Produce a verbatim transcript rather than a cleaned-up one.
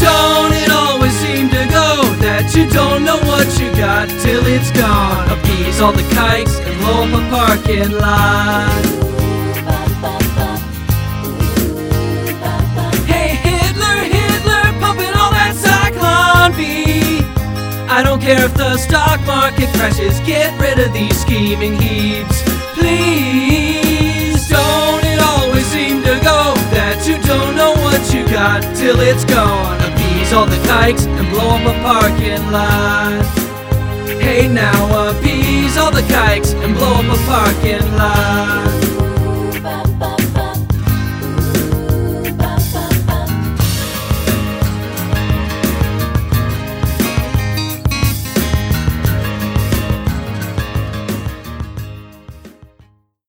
Don't it always seem to go that you don't know what you got till it's gone? Appease all the kikes and blow up a parking lot. Hey Hitler, Hitler, pumping all that Cyclone V. I don't care if the stock market crashes, get rid of these scheming heaps, please. Don't it always seem to go that you don't know what you got till it's gone? Appease all the kikes and blow up a parking lot. Hey now, appease all the kikes and blow up a parking lot.